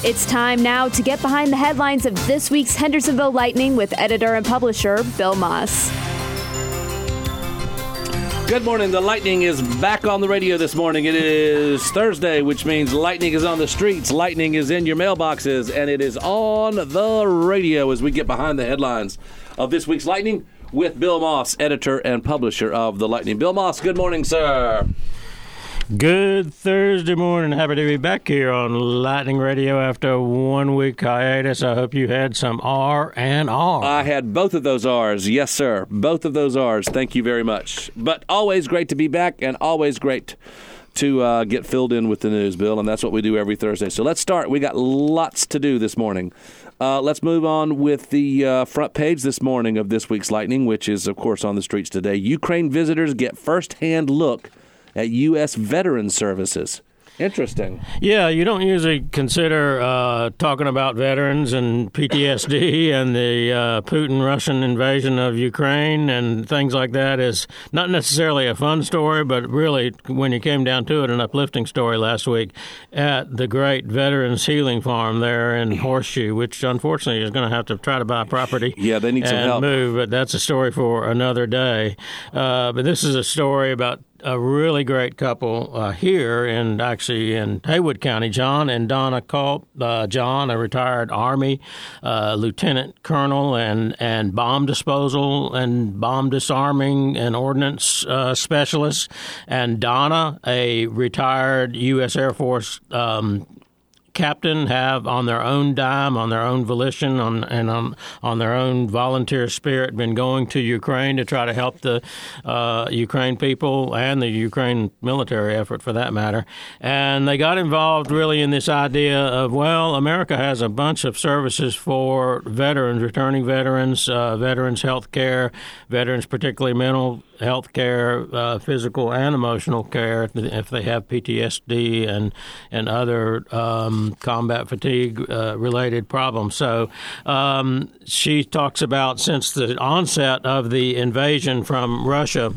It's time now to get behind the headlines of this week's Hendersonville Lightning with editor and publisher Bill Moss. Good morning. The Lightning is back on the radio this morning. It is Thursday, which means Lightning is on the streets. Lightning is in your mailboxes, and it is on the radio as we get behind the headlines of this week's Lightning with Bill Moss, editor and publisher of The Lightning. Bill Moss, good morning, sir. Good Thursday morning. Happy to be back here on Lightning Radio after a 1 week hiatus. I hope you had some R&R. I had both of those R's. Yes, sir. Both of those R's. Thank you very much. But always great to be back and always great to get filled in with the news, Bill, and that's what we do every Thursday. So let's start. We got lots to do this morning. Let's move on with the front page this morning of this week's Lightning, which is, of course, on the streets today. Ukraine visitors get first-hand look at U.S. veteran services. Interesting. Yeah, you don't usually consider talking about veterans and PTSD and the Putin-Russian invasion of Ukraine and things like that as not necessarily a fun story, but really, when you came down to it, an uplifting story last week at the great Veterans Healing Farm there in Horseshoe, which unfortunately is going to have to try to buy property. Yeah, they need some help. Move, but that's a story for another day. But this is a story about a really great couple here in Haywood County, John and Donna Culp. John, a retired Army lieutenant colonel and bomb disposal and bomb disarming and ordnance specialist, and Donna, a retired U.S. Air Force captain, have on their own dime, on their own volition, on their own volunteer spirit, been going to Ukraine to try to help the Ukraine people and the Ukraine military effort, for that matter. And they got involved really in this idea of, well, America has a bunch of services for veterans, returning veterans, veterans health care, veterans particularly mental health care, physical and emotional care if they have PTSD and other combat fatigue related problems. So she talks about, since the onset of the invasion from Russia,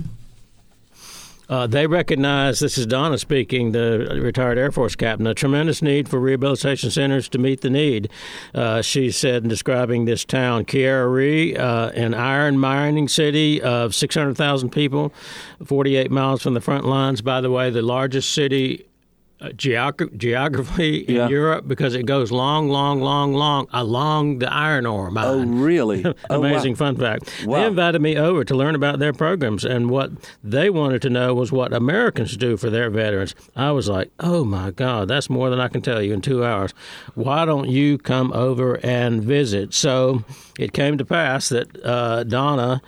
they recognize, this is Donna speaking, the retired Air Force captain, a tremendous need for rehabilitation centers to meet the need. She said, in describing this town, Kiari, an iron mining city of 600,000 people, 48 miles from the front lines. By the way, the largest city geography in Europe, because it goes long along the iron ore mine. Oh, really? Amazing fun fact. Wow. They invited me over to learn about their programs, and what they wanted to know was what Americans do for their veterans. I was like, oh my God, that's more than I can tell you in 2 hours. Why don't you come over and visit? So it came to pass that Donna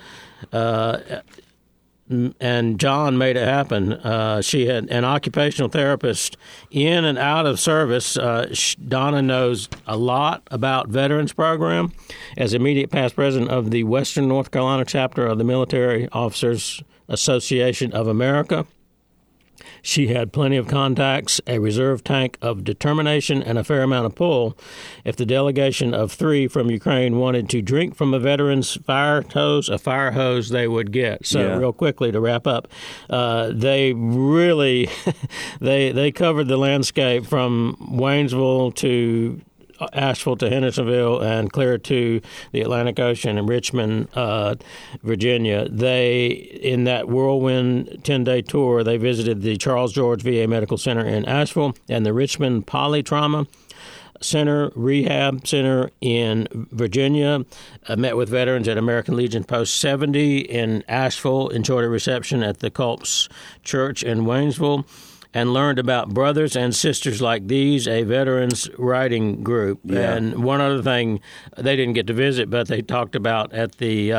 and John made it happen. She had an occupational therapist in and out of service. Donna knows a lot about veterans program. As immediate past president of the Western North Carolina chapter of the Military Officers Association of America, she had plenty of contacts, a reserve tank of determination, and a fair amount of pull. If the delegation of 3 from Ukraine wanted to drink from a veteran's fire hose they would get. So real quickly to wrap up, they really they covered the landscape from Waynesville to Asheville to Hendersonville and clear to the Atlantic Ocean and Richmond, Virginia. They, in that whirlwind 10-day tour, they visited the Charles George VA Medical Center in Asheville and the Richmond Polytrauma Center, Rehab Center in Virginia, met with veterans at American Legion Post 70 in Asheville, enjoyed a reception at the Culp's Church in Waynesville, and learned about Brothers and Sisters Like These, a veterans writing group. Yeah. And one other thing they didn't get to visit, but they talked about at the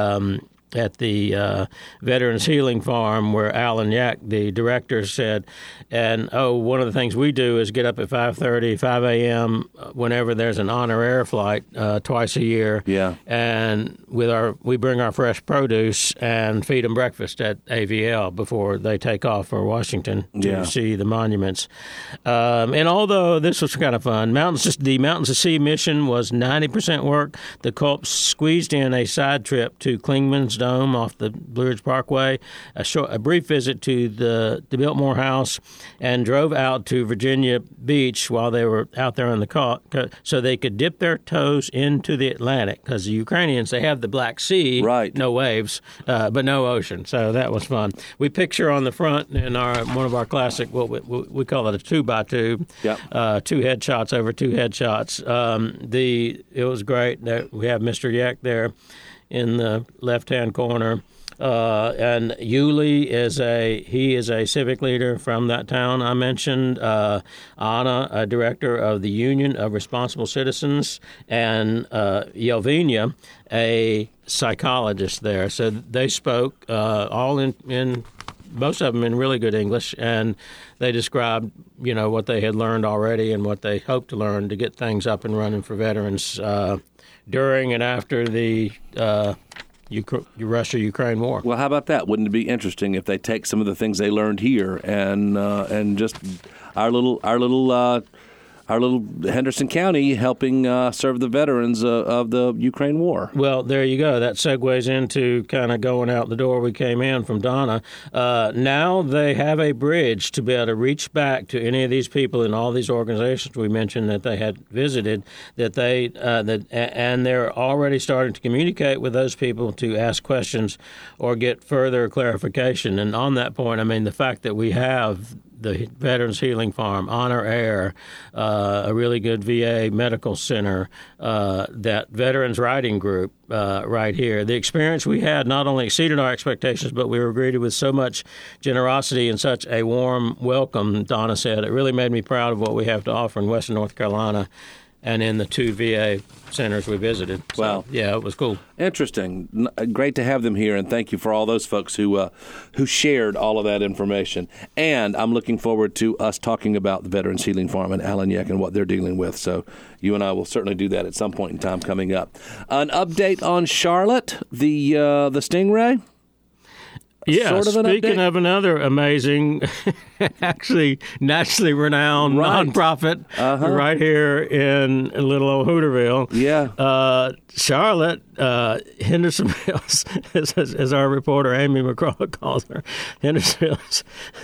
Veterans Healing Farm, where Alan Yak, the director, said, and one of the things we do is get up at 5:30, 5 a.m. whenever there's an honor air flight twice a year. Yeah. And we bring our fresh produce and feed them breakfast at AVL before they take off for Washington to see the monuments. And although this was kind of fun, the Mountains to Sea mission was 90% work. The Culps squeezed in a side trip to Klingman's Dome off the Blue Ridge Parkway, a brief visit to the Biltmore House, and drove out to Virginia Beach while they were out there on the so they could dip their toes into the Atlantic, because the Ukrainians, they have the Black Sea, right, no waves, but no ocean. So that was fun. We picture on the front in one of our classic, what we call it a 2x2, two headshots over two headshots. It was great. We have Mr. Yek there in the left-hand corner. And Yuli is a civic leader from that town I mentioned. Anna, a director of the Union of Responsible Citizens, and Yelvina, a psychologist there. So they spoke all in most of them in really good English, and they described, what they had learned already and what they hoped to learn to get things up and running for veterans during and after the Russia-Ukraine war. Well, how about that? Wouldn't it be interesting if they take some of the things they learned here and just our little Henderson County helping serve the veterans of the Ukraine war? Well, there you go. That segues into kind of going out the door we came in from Donna. Now they have a bridge to be able to reach back to any of these people in all these organizations we mentioned that they had visited, and they're already starting to communicate with those people to ask questions or get further clarification. And on that point, I mean, the fact that we have the Veterans Healing Farm, Honor Air, a really good VA medical center, that Veterans Writing Group right here. The experience we had not only exceeded our expectations, but we were greeted with so much generosity and such a warm welcome, Donna said. It really made me proud of what we have to offer in Western North Carolina and in the 2 VA centers we visited. So, wow. Yeah, it was cool. Interesting. Great to have them here, and thank you for all those folks who shared all of that information. And I'm looking forward to us talking about the Veterans Healing Farm and Alan Yek and what they're dealing with. So you and I will certainly do that at some point in time coming up. An update on Charlotte, the Stingray? Yeah, sort of speaking of another amazing, actually nationally renowned nonprofit right here in little old Hooterville. Yeah. Charlotte, Hendersonville's, as our reporter Amy McCraw calls her, Hendersonville's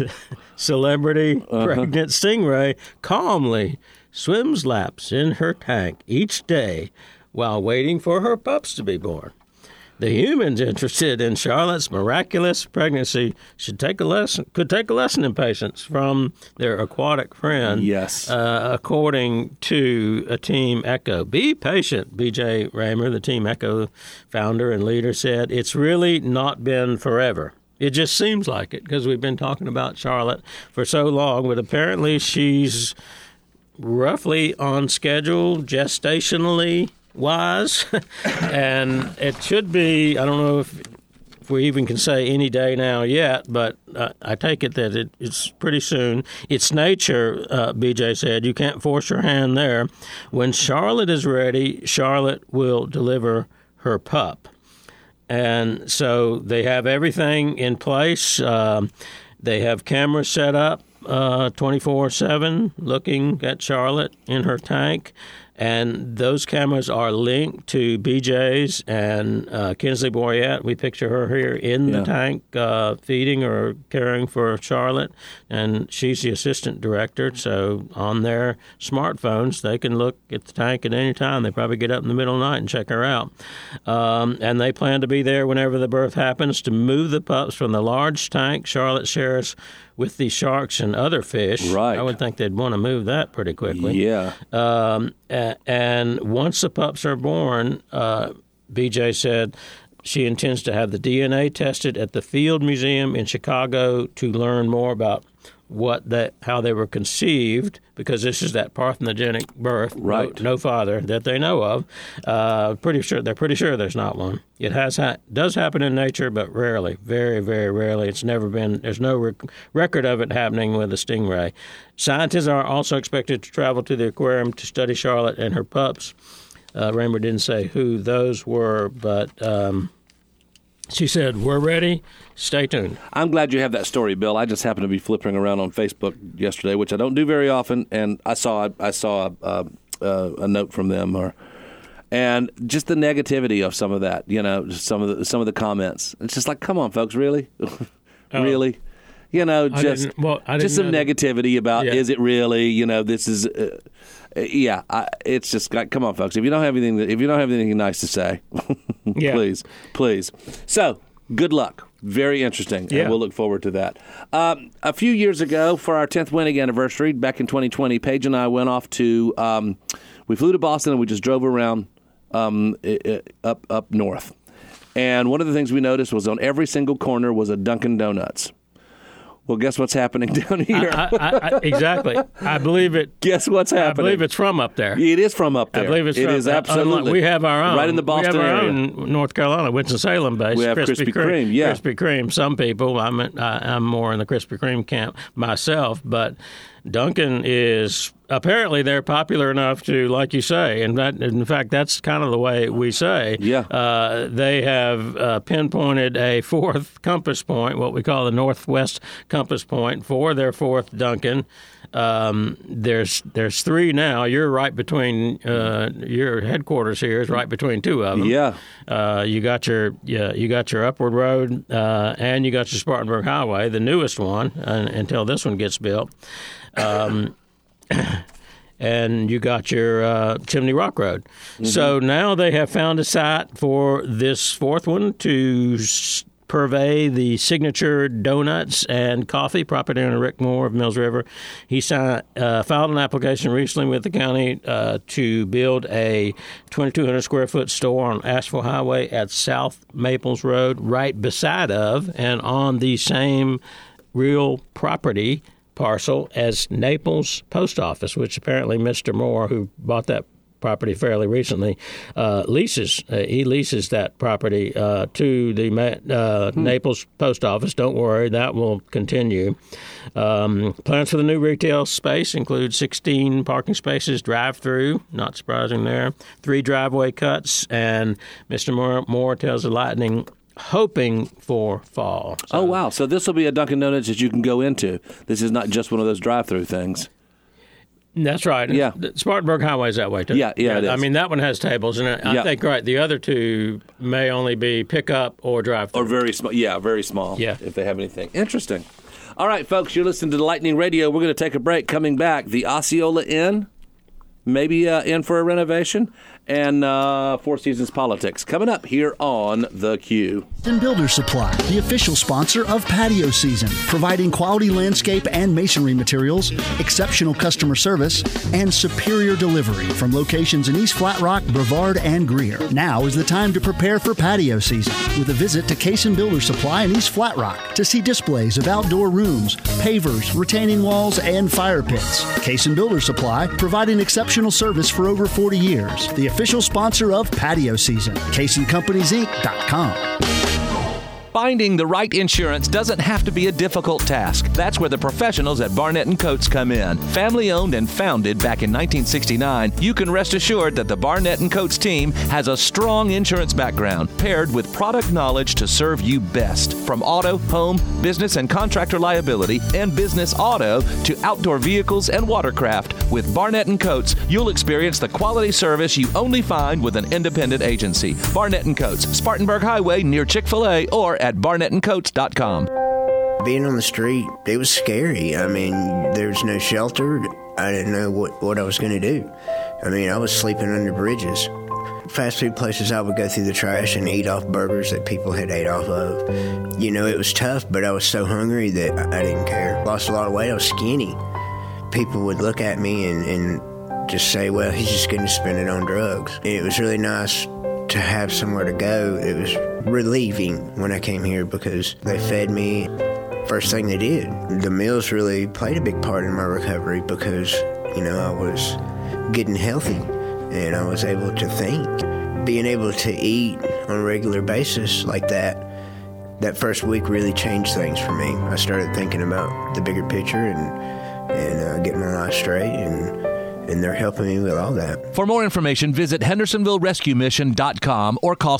celebrity pregnant stingray calmly swims laps in her tank each day while waiting for her pups to be born. The humans interested in Charlotte's miraculous pregnancy could take a lesson in patience from their aquatic friend. Yes. According to a Team Echo. Be patient, B.J. Raymer, the Team Echo founder and leader, said. It's really not been forever. It just seems like it because we've been talking about Charlotte for so long, but apparently she's roughly on schedule gestationally wise, and it should be, I don't know if we even can say any day now yet, but I take it that it's pretty soon. It's nature, BJ said. You can't force your hand there. When Charlotte is ready, Charlotte will deliver her pup. And so they have everything in place. They have cameras set up 24/7 looking at Charlotte in her tank. And those cameras are linked to BJ's and Kinsley Boyette. We picture her here in the tank feeding or caring for Charlotte. And she's the assistant director. So on their smartphones, they can look at the tank at any time. They probably get up in the middle of the night and check her out. And they plan to be there whenever the birth happens to move the pups from the large tank Charlotte shares with the sharks and other fish. Right. I would think they'd want to move that pretty quickly. Yeah. And once the pups are born, BJ said she intends to have the DNA tested at the Field Museum in Chicago to learn more about how they were conceived, because this is that parthenogenic birth, right? No father that they know of. They're pretty sure there's not one. It does happen in nature, but rarely, very, very rarely. It's never been. There's no record of it happening with a stingray. Scientists are also expected to travel to the aquarium to study Charlotte and her pups. Raymer didn't say who those were, but she said, "We're ready. Stay tuned." I'm glad you have that story, Bill. I just happened to be flipping around on Facebook yesterday, which I don't do very often, and I saw a note from them, And just the negativity of some of that, some of the comments. It's just like, come on, folks, really? Really? Just some negativity about, is it really? This is, it's just like, come on, folks. If you don't have anything nice to say, please. So, good luck. Very interesting, and we'll look forward to that. A few years ago, for our 10th wedding anniversary, back in 2020, Paige and I went off to, we flew to Boston, and we just drove around up north. And one of the things we noticed was on every single corner was a Dunkin' Donuts. Well, guess what's happening down here? Exactly. I believe it. Guess what's happening? I believe it's from up there. It is from up there. I believe it's It is absolutely. We have our own. Right in the Boston area. We have our own North Carolina, Winston-Salem base. We have Krispy Kreme, yeah. Krispy Kreme. Some people, I'm more in the Krispy Kreme camp myself, but Dunkin' is apparently they're popular enough to, like you say, and that, in fact, that's kind of the way we say. Yeah. They have pinpointed a fourth compass point, what we call the Northwest Compass Point, for their fourth Dunkin'. There's three now. You're right between your headquarters here is right between two of them. Yeah. You got your Upward Road and you got your Spartanburg Highway, the newest one, until this one gets built. And you got your Chimney Rock Road. Mm-hmm. So now they have found a site for this fourth one to purvey the signature donuts and coffee. Property owner Rick Moore of Mills River. He filed an application recently with the county to build a 2,200 square foot store on Asheville Highway at South Maples Road, right beside of and on the same real property parcel as Naples Post Office, which apparently Mr. Moore, who bought that property fairly recently, leases. He leases that property to the Naples Post Office. Don't worry, that will continue. Plans for the new retail space include 16 parking spaces, drive-through, not surprising there, 3 driveway cuts, and Mr. Moore tells the Lightning, hoping for fall. So, oh, wow. So this will be a Dunkin' Donuts that you can go into. This is not just one of those drive-through things. That's right. Yeah. Spartanburg Highway is that way, too. Yeah, it is. I mean, that one has tables, and I think, the other two may only be pick-up or drive-through. Or very small. Yeah, very small, if they have anything. Interesting. All right, folks, you're listening to the Lightning Radio. We're going to take a break. Coming back, the Osceola Inn, maybe in for a renovation, and Four Seasons Politics coming up here on theCUBE. Builder Supply, the official sponsor of patio season, providing quality landscape and masonry materials, exceptional customer service, and superior delivery from locations in East Flat Rock, Brevard, and Greer. Now is the time to prepare for patio season with a visit to Cason Builder Supply in East Flat Rock to see displays of outdoor rooms, pavers, retaining walls, and fire pits. Cason Builder Supply, providing exceptional service for over 40 years. The official sponsor of patio season. CasonCompaniesInc.com. Finding the right insurance doesn't have to be a difficult task. That's where the professionals at Barnett & Coates come in. Family owned and founded back in 1969, you can rest assured that the Barnett & Coates team has a strong insurance background paired with product knowledge to serve you best. From auto, home, business and contractor liability, and business auto to outdoor vehicles and watercraft, with Barnett & Coates, you'll experience the quality service you only find with an independent agency. Barnett & Coates, Spartanburg Highway near Chick-fil-A, or at barnettandcoates.com. Being on the street, it was scary. I mean, there was no shelter. I didn't know what I was going to do. I mean, I was sleeping under bridges. Fast food places, I would go through the trash and eat off burgers that people had ate off of. You know, it was tough, but I was so hungry that I didn't care. Lost a lot of weight. I was skinny. People would look at me and just say, well, he's just going to spend it on drugs. And it was really nice to have somewhere to go. It was relieving when I came here because they fed me. First thing they did. The meals really played a big part in my recovery because, you know, I was getting healthy and I was able to think. Being able to eat on a regular basis like that first week really changed things for me. I started thinking about the bigger picture and getting my life straight, and they're helping me with all that. For more information, visit HendersonvilleRescueMission.com or call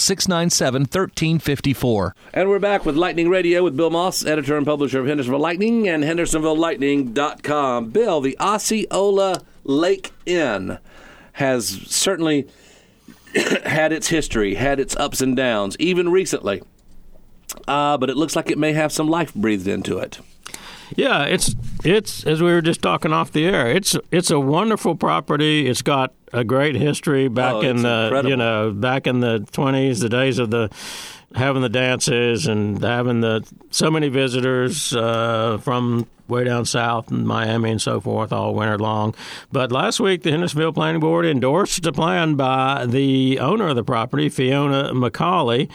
697-1354. And we're back with Lightning Radio with Bill Moss, editor and publisher of Hendersonville Lightning and HendersonvilleLightning.com. Bill, the Osceola Lake Inn has certainly had its history, had its ups and downs, even recently. But it looks like it may have some life breathed into it. Yeah, it's as we were just talking off the air. It's a wonderful property. It's got a great history back in the incredible. back in the 20s, the days of having the dances and having so many visitors from way down south in Miami and so forth all winter long. But last week, the Hendersonville Planning Board endorsed a plan by the owner of the property, Fiona McCauley,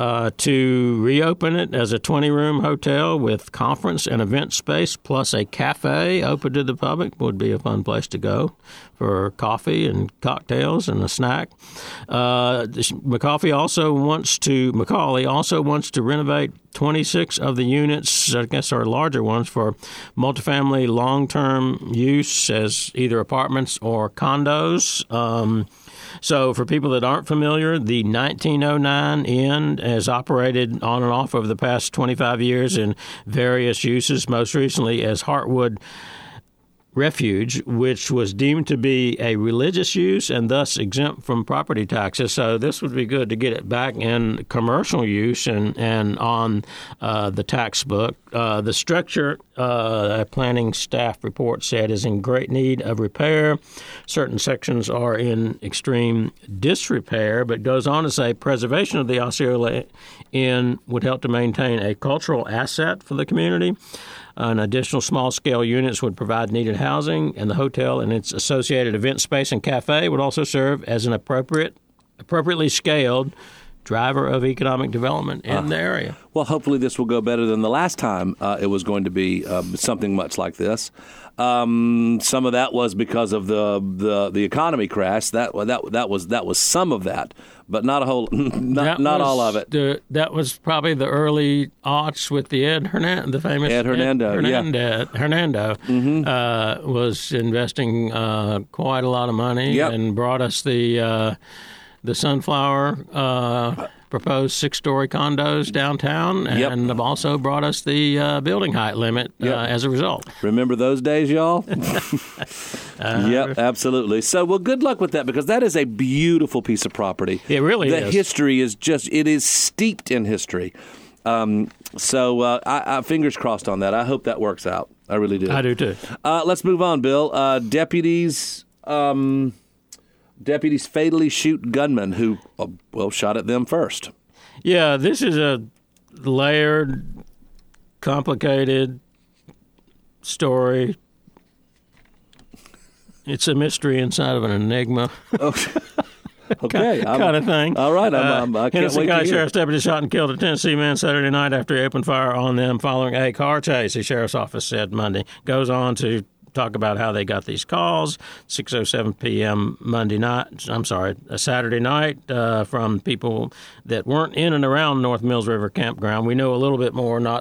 to reopen it as a 20-room hotel with conference and event space plus a cafe open to the public. Would be a fun place to go for coffee and cocktails and a snack. McCauley also wants to renovate 26 of the units, I guess are larger ones, for multifamily long-term use as either apartments or condos. So for people that aren't familiar, the 1909 Inn has operated on and off over the past 25 years in various uses, most recently as Heartwood Refuge, which was deemed to be a religious use and thus exempt from property taxes. So this would be good to get it back in commercial use and on the tax book. The structure, a planning staff report said, is in great need of repair. Certain sections are in extreme disrepair, but goes on to say preservation of the Osceola Inn would help to maintain a cultural asset for the community. An additional small-scale units would provide needed housing, and the hotel and its associated event space and cafe would also serve as an appropriately scaled driver of economic development in the area. Well, hopefully this will go better than the last time it was going to be something much like this. Some of that was because of the economy crash. That was some of that, but not a whole, not all of it. That was probably the early aughts with the the famous Ed Hernando. Hernando was investing quite a lot of money and brought us the Sunflower proposed 6-story condos downtown, and also brought us the building height limit as a result. Remember those days, y'all? Yep, absolutely. So, well, good luck with that, because that is a beautiful piece of property. It really is. The history is it is steeped in history. So, I fingers crossed on that. I hope that works out. I really do. I do, too. Let's move on, Bill. Deputies fatally shoot gunmen who, shot at them first. Yeah, this is a layered, complicated story. It's a mystery inside of an enigma. Okay. kind of thing. All right. I can't wait Henderson to County hear. Sheriff's deputy shot and killed a Tennessee man Saturday night after he opened fire on them following a car chase, the sheriff's office said Monday. Goes on to talk about how they got these calls, 6:07 p.m. Saturday night, from people that weren't in and around North Mills River Campground. We know a little bit more, not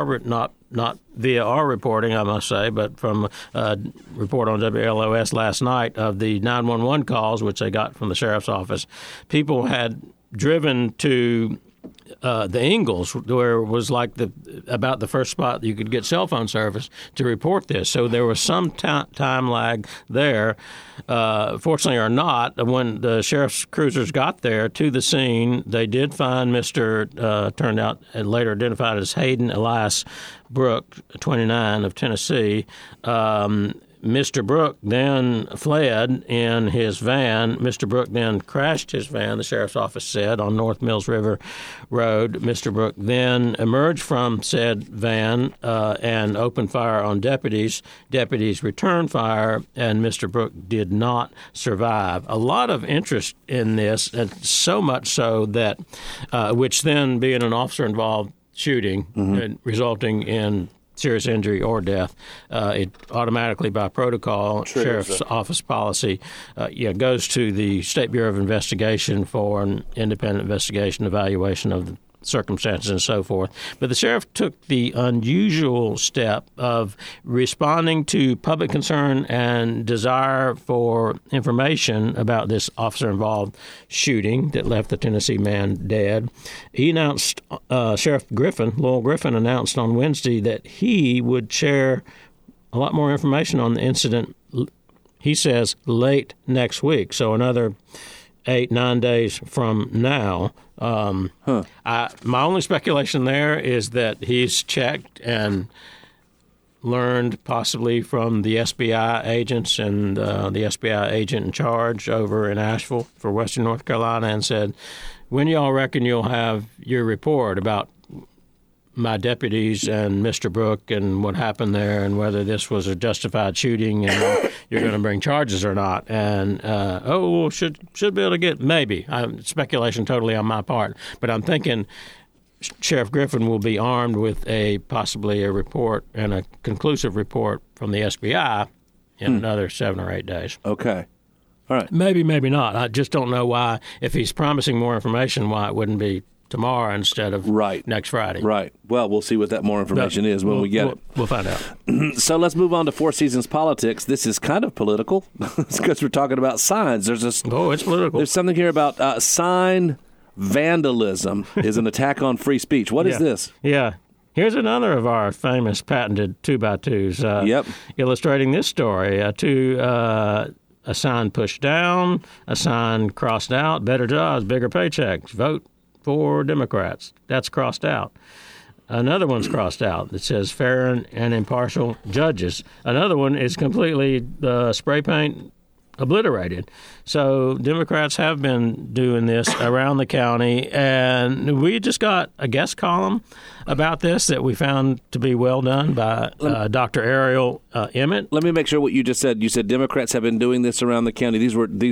via our reporting, I must say, but from a report on WLOS last night of the 911 calls, which they got from the sheriff's office. People had driven to the Ingalls, where it was like about the first spot you could get cell phone service, to report this. So there was some time lag there. Fortunately or not, when the sheriff's cruisers got there to the scene, they did find turned out and later identified as Hayden Elias Brooke, 29, of Tennessee. Mr. Brooke then fled in his van. Mr. Brooke then crashed his van, the sheriff's office said, on North Mills River Road. Mr. Brooke then emerged from said van and opened fire on deputies. Deputies returned fire, and Mr. Brooke did not survive. A lot of interest in this, and so much so that, which then being an officer-involved shooting, resulting in serious injury or death, it automatically, by protocol, sheriff's office policy, goes to the State Bureau of Investigation for an independent investigation, evaluation of the circumstances and so forth. But the sheriff took the unusual step of responding to public concern and desire for information about this officer-involved shooting that left the Tennessee man dead. He announced, Sheriff Lowell Griffin announced on Wednesday that he would share a lot more information on the incident, he says, late next week. So another 8-9 days from now. My only speculation there is that he's checked and learned possibly from the SBI agents and the SBI agent in charge over in Asheville for Western North Carolina and said, when y'all reckon you'll have your report about my deputies and Mr. Brook and what happened there and whether this was a justified shooting and you're going to bring charges or not. And, should be able to get, maybe. Speculation totally on my part. But I'm thinking Sheriff Griffin will be armed with possibly a report and a conclusive report from the SBI in another 7 or 8 days. Okay. All right. Maybe, maybe not. I just don't know why. If he's promising more information, why it wouldn't be tomorrow instead of next Friday. Right. Well, we'll see what that more information is when we get it. We'll find out. So let's move on to Four Seasons politics. This is kind of political because we're talking about signs. It's political. There's something here about sign vandalism is an attack on free speech. What is this? Yeah. Here's another of our famous patented 2x2s illustrating this story. A sign pushed down, a sign crossed out, better jobs, bigger paychecks, vote for Democrats. That's crossed out. Another one's crossed out that says fair and impartial judges. Another one is completely spray paint obliterated. So Democrats have been doing this around the county, and we just got a guest column about this that we found to be well done by Dr. Ariel Emmett. Let me make sure what you just said. You said Democrats have been doing this around the county.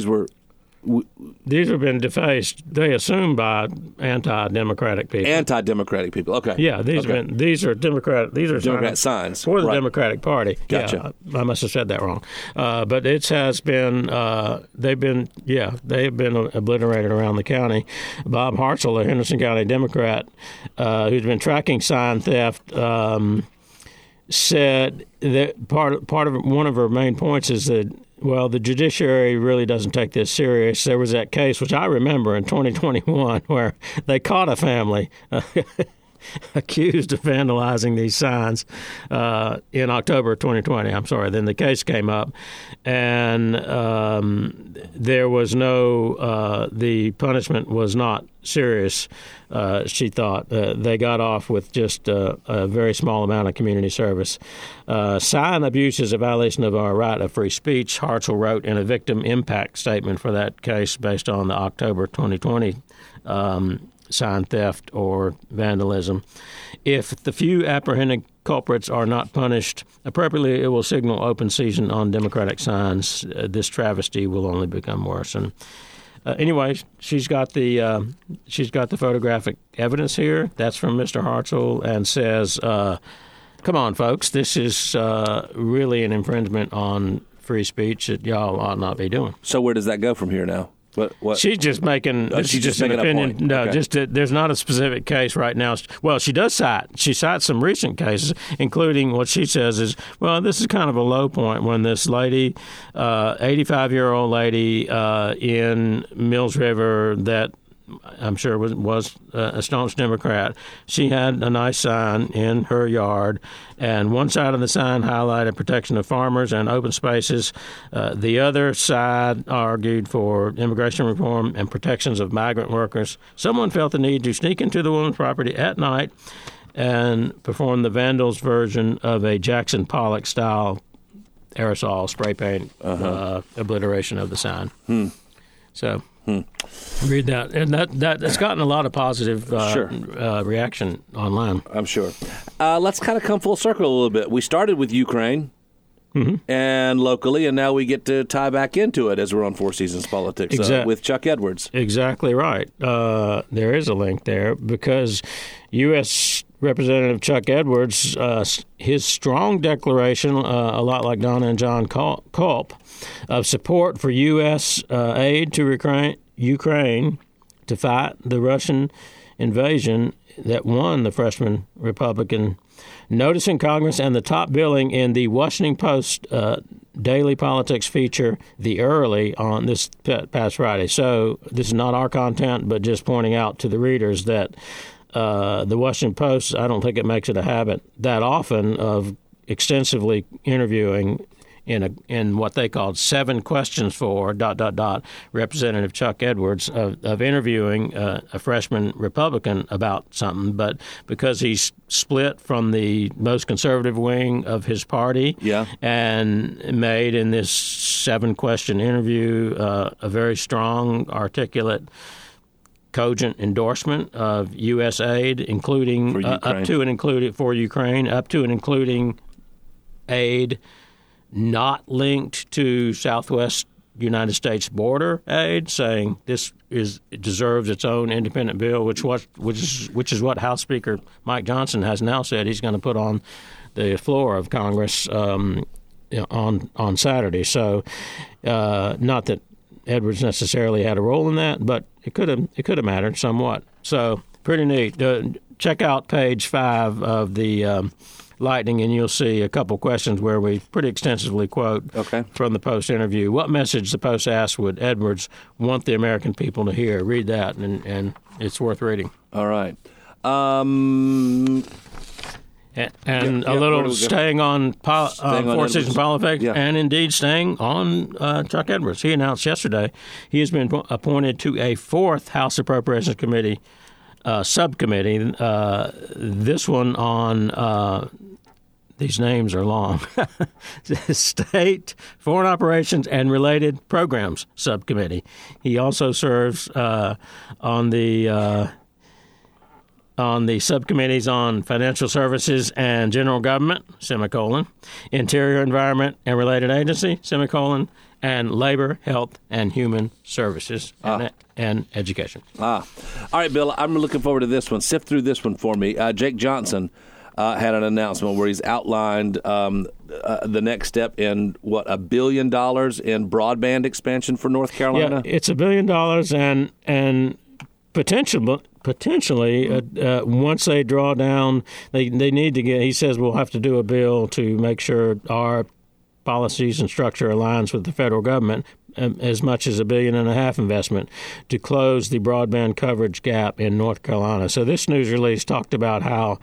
These have been defaced, they assume, by anti-democratic people. Anti-democratic people. Okay. Yeah, these are Democrat. These are Democrat signs for the Democratic Party. Gotcha. Yeah, I must have said that wrong. But it has been. They've been obliterated around the county. Bob Hartzell, a Henderson County Democrat, who's been tracking sign theft, said that part of one of her main points is that, well, the judiciary really doesn't take this serious. There was that case, which I remember in 2021, where they caught a family accused of vandalizing these signs in October of 2020. I'm sorry. Then the case came up, and there was the punishment was not serious, she thought. They got off with just a very small amount of community service. Sign abuse is a violation of our right of free speech, Hartzell wrote in a victim impact statement for that case based on the October 2020 sign theft or vandalism. If the few apprehended culprits are not punished appropriately, it will signal open season on Democratic signs. This travesty will only become worse. And anyway, she's got the photographic evidence here. That's from Mr. Hartzell, and says, "Come on, folks, this is really an infringement on free speech that y'all ought not be doing." So where does that go from here now? What? She's just making. This is just an opinion. No, okay. There's not a specific case right now. Well, she does cite. She cites some recent cases, including what she says is, well, this is kind of a low point when this lady, 85-year-old lady in Mills River, that I'm sure was a staunch Democrat. She had a nice sign in her yard, and one side of the sign highlighted protection of farmers and open spaces. The other side argued for immigration reform and protections of migrant workers. Someone felt the need to sneak into the woman's property at night and perform the vandals' version of a Jackson Pollock-style aerosol spray paint obliteration of the sign. So... read that, and that's gotten a lot of positive reaction online. I'm sure. Let's kind of come full circle a little bit. We started with Ukraine and locally, and now we get to tie back into it as we're on Four Seasons Politics with Chuck Edwards. Exactly right. There is a link there because U.S. Representative Chuck Edwards, his strong declaration, a lot like Donna and John Culp, of support for U.S. aid to Ukraine to fight the Russian invasion that won the freshman Republican notice in Congress, and the top billing in the Washington Post daily politics feature, The Early, on this past Friday. So this is not our content, but just pointing out to the readers that the Washington Post, I don't think it makes it a habit that often of extensively interviewing in what they called 7 questions for ... Representative Chuck Edwards of interviewing a freshman Republican about something, but because he's split from the most conservative wing of his party, and made in this 7-question interview a very strong, articulate, cogent endorsement of U.S. aid, including up to and including for Ukraine, up to and including aid not linked to Southwest United States border aid, saying it deserves its own independent bill, which is what House Speaker Mike Johnson has now said he's going to put on the floor of Congress on Saturday. So, not that Edwards necessarily had a role in that, but it could have mattered somewhat. So pretty neat. Check out page 5 of the Lightning, and you'll see a couple questions where we pretty extensively quote from the Post interview. What message the Post asked would Edwards want the American people to hear? Read that, and it's worth reading. All right. And a little staying on Four Seasons Politics, and indeed staying on Chuck Edwards. He announced yesterday he has been appointed to a 4th House Appropriations Committee subcommittee. This one on these names are long. State, Foreign Operations, and Related Programs Subcommittee. He also serves on the subcommittees on Financial Services and General Government, Interior, Environment, and Related Agency, and Labor, Health, and Human Services, and Education. All right, Bill, I'm looking forward to this one. Sift through this one for me. Jake Johnson had an announcement where he's outlined the next step in, $1 billion in broadband expansion for North Carolina? Yeah, it's $1 billion, and potentially, once they draw down, they need to get. He says we'll have to do a bill to make sure our policies and structure aligns with the federal government, as much as $1.5 billion investment to close the broadband coverage gap in North Carolina. So this news release talked about how,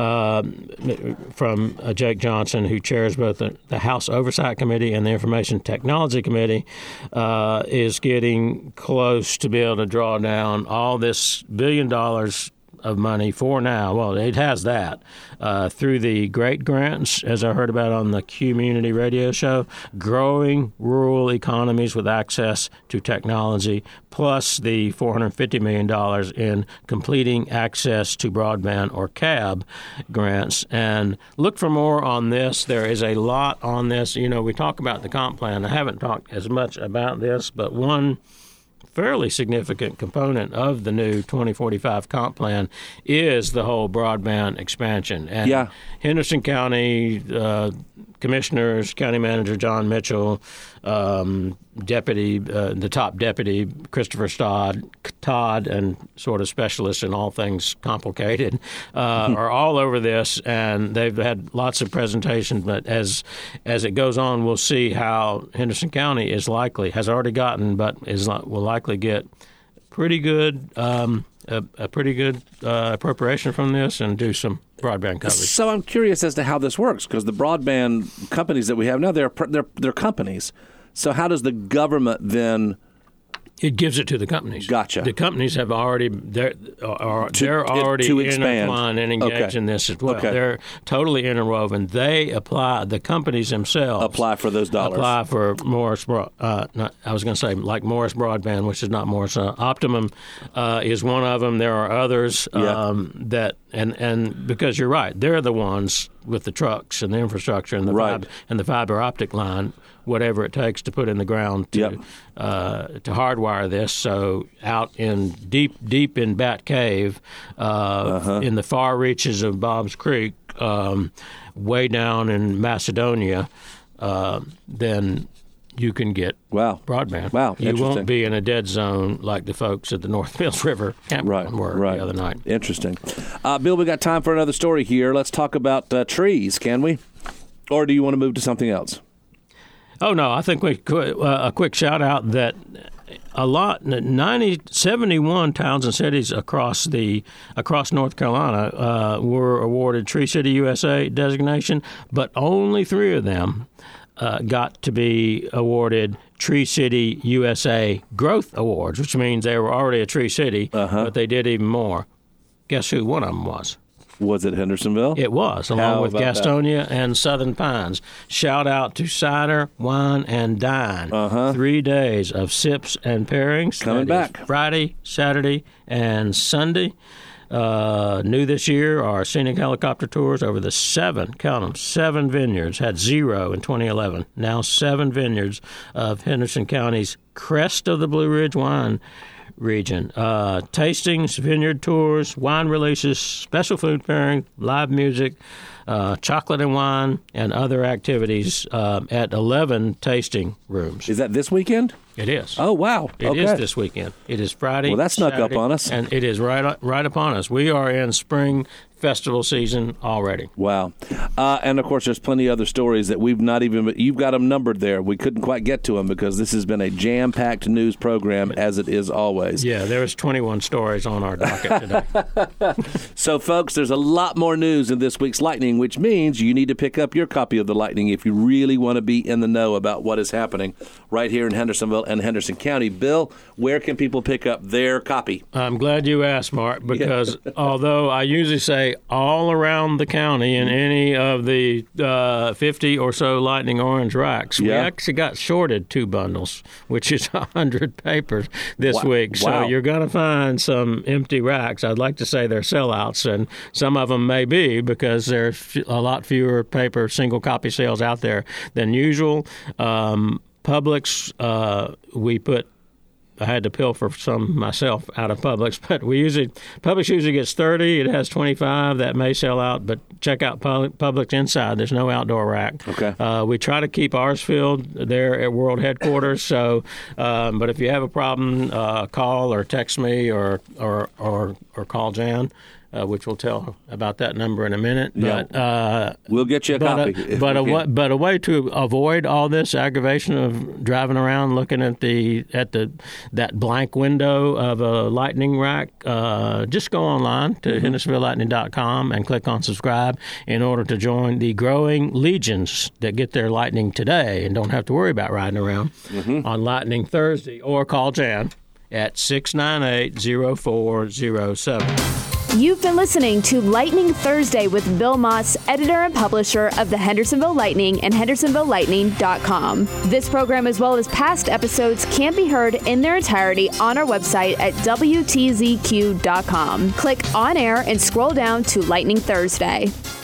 from Jake Johnson, who chairs both the House Oversight Committee and the Information Technology Committee, is getting close to be able to draw down all this $1 billion of money for now. Well, it has that through the great grants, as I heard about on the Community Radio show, growing rural economies with access to technology, plus the $450 million in completing access to broadband or CAB grants. And look for more on this. There is a lot on this. You know, we talk about the comp plan. I haven't talked as much about this, but one fairly significant component of the new 2045 comp plan is the whole broadband expansion. And Henderson County commissioners, County Manager John Mitchell, the top deputy, Christopher Todd, and sort of specialists in all things complicated, are all over this, and they've had lots of presentations. But as it goes on, we'll see how Henderson County has already gotten, but will likely get pretty good a pretty good appropriation from this and do some broadband coverage. So I'm curious as to how this works, because the broadband companies that we have now, they're companies. So how does the government then? It gives it to the companies. Gotcha. The companies have already they're already intertwined and engaged in this as well. Okay. They're totally interwoven. They apply. The companies themselves apply for those dollars. Apply for Morris. I was going to say like Morris Broadband, which is not Morris. Optimum is one of them. There are others that and because you're right, they're the ones with the trucks and the infrastructure and the fiber optic line, whatever it takes to put in the ground to hardwire this. So out in deep in Bat Cave, in the far reaches of Bob's Creek, way down in Macedonia, then you can get broadband. Wow, you won't be in a dead zone like the folks at the North Mills River campground were the other night. Interesting. Bill, we got time for another story here. Let's talk about trees, can we? Or do you want to move to something else? Oh, no, I think we could. A quick shout-out that 71 towns and cities across North Carolina were awarded Tree City USA designation, but only 3 of them got to be awarded Tree City USA Growth Awards, which means they were already a Tree City, but they did even more. Guess who one of them was? Was it Hendersonville? It was, along with Gastonia and Southern Pines. Shout out to Cider, Wine, and Dine. 3 days of sips and pairings. Coming back. Friday, Saturday, and Sunday. New this year are scenic helicopter tours over the 7 vineyards. Had 0 in 2011. Now 7 vineyards of Henderson County's Crest of the Blue Ridge wine region. Tastings, vineyard tours, wine releases, special food pairing, live music, chocolate and wine, and other activities at 11 tasting rooms. Is that this weekend? It is. Oh, wow. It is this weekend. It is Friday. Well, that snuck Saturday, up on us. And it is right upon us. We are in spring festival season already. Wow. And, of course, there's plenty of other stories that we've not even – you've got them numbered there. We couldn't quite get to them because this has been a jam-packed news program, as it is always. Yeah, there's 21 stories on our docket today. So, folks, there's a lot more news in this week's Lightning, which means you need to pick up your copy of the Lightning if you really want to be in the know about what is happening right here in Hendersonville and Henderson County. Bill, where can people pick up their copy? I'm glad you asked, Mark, because although I usually say all around the county in any of the 50 or so Lightning Orange racks, we actually got shorted 2 bundles, which is 100 papers this week. So you're going to find some empty racks. I'd like to say they're sellouts, and some of them may be because there's a lot fewer paper single copy sales out there than usual. Publix, I had to pilfer some myself out of Publix, but Publix usually gets 30. It has 25. That may sell out, but check out Publix inside. There's no outdoor rack. Okay. We try to keep ours filled there at World Headquarters. So, but if you have a problem, call or text me or call Jan. Which we'll tell about that number in a minute. But we'll get you a copy. But a way to avoid all this aggravation of driving around looking at that blank window of a Lightning rack, just go online to HendersonvilleLightning.com and click on subscribe in order to join the growing legions that get their Lightning today and don't have to worry about riding around on Lightning Thursday, or call Jan at 698-0407. You've been listening to Lightning Thursday with Bill Moss, editor and publisher of the Hendersonville Lightning and HendersonvilleLightning.com. This program, as well as past episodes, can be heard in their entirety on our website at WTZQ.com. Click on air and scroll down to Lightning Thursday.